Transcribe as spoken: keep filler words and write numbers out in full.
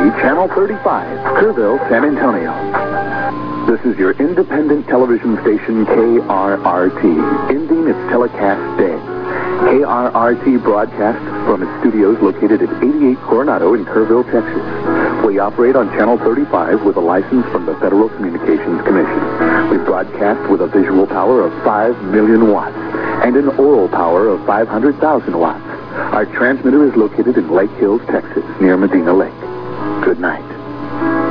Channel thirty-five, Kerrville, San Antonio. This is your independent television station, K R R T, ending its telecast day. K R R T broadcasts from its studios located at eighty-eight Coronado in Kerrville, Texas. We operate on Channel thirty-five with a license from the Federal Communications Commission. We broadcast with a visual power of five million watts and an oral power of five hundred thousand watts. Our transmitter is located in Lake Hills, Texas, near Medina Lake. Good night.